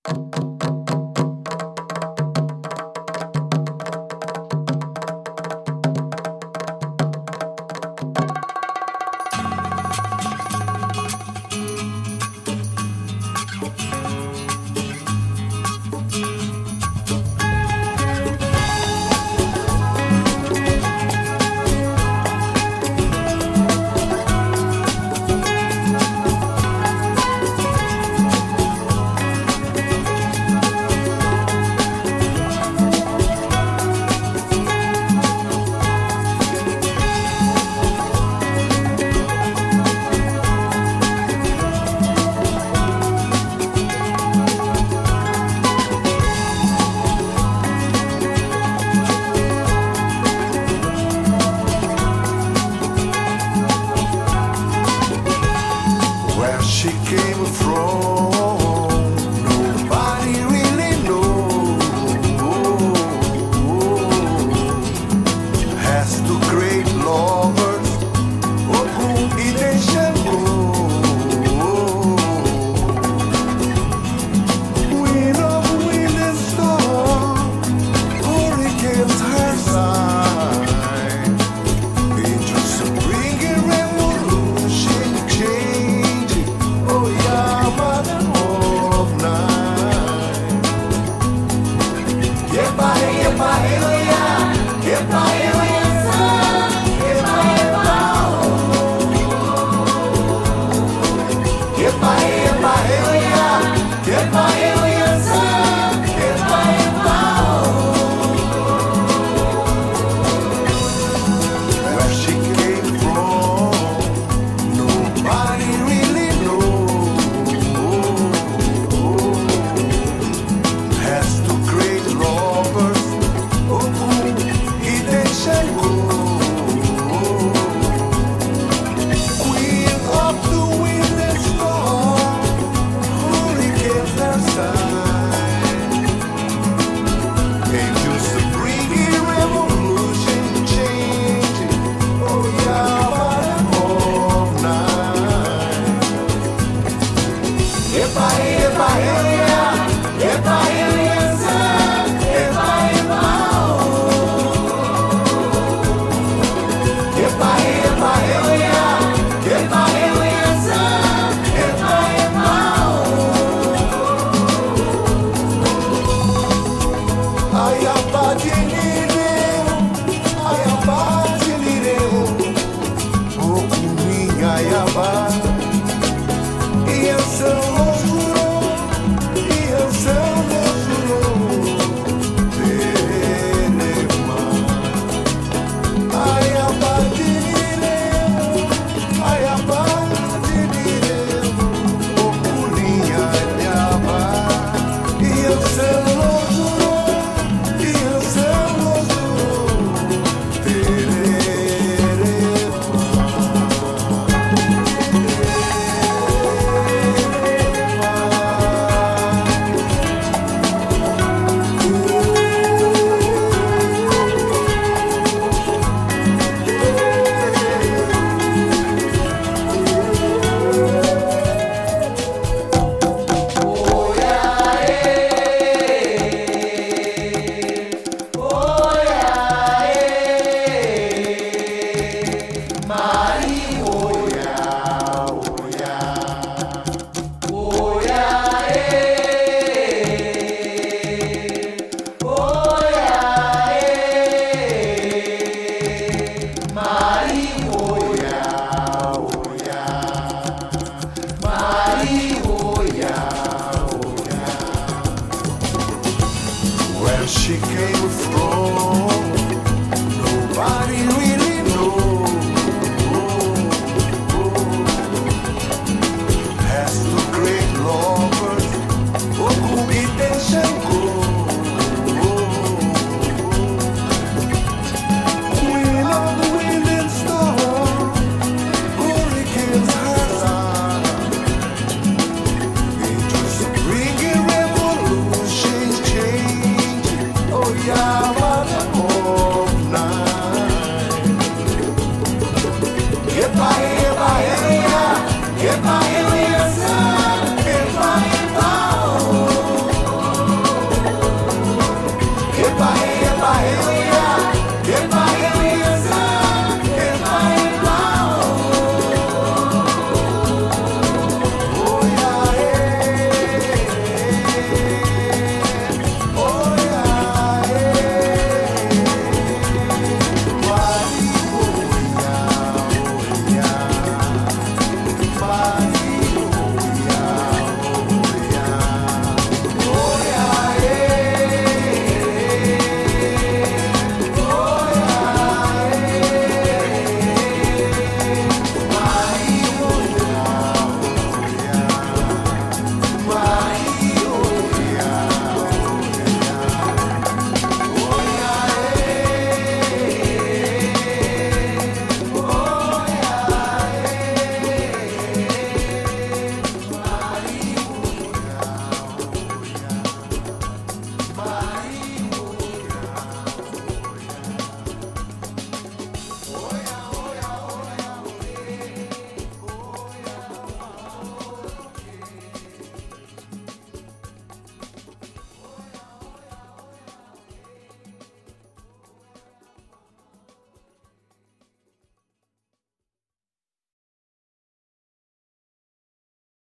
Where she came from, nobody really knows. Has two great lovers, whom they shall go. Wind of wind and storm, hurricanes her side. Angels bringing revolution, change. Oh yeah, mother of night. Yepa, yepa, oh yeah. Yepa, oh yeah, son. Yepa, yepa, oh. Yepa, yepa, oh yeah. Yepa, oh yeah, son. Yepa, yepa, oh. Where she came from, nobody really knows. Has two great lovers, they shall go. Queen of the wind and storm, hurricanes their side. Angels bringing revolution, changing. Oh yeah, bottom of night. Yepa, yepa, oh yeah. Yepa, oh yeah, son. Yepa, yepa, oh. Yepa, yepa, oh yeah. Yepa, oh yeah, son. Yepa, yepa, oh. Ayaba dinireu, ayaba dinireu. Okuminha ayaba. E eu sou o jurou, e eu sou o jurou. Terema. Ayaba dinireu, ayaba dinireu. Okuminha ayaba. E eu sou o jurou, e eu sou o jurou. Where she came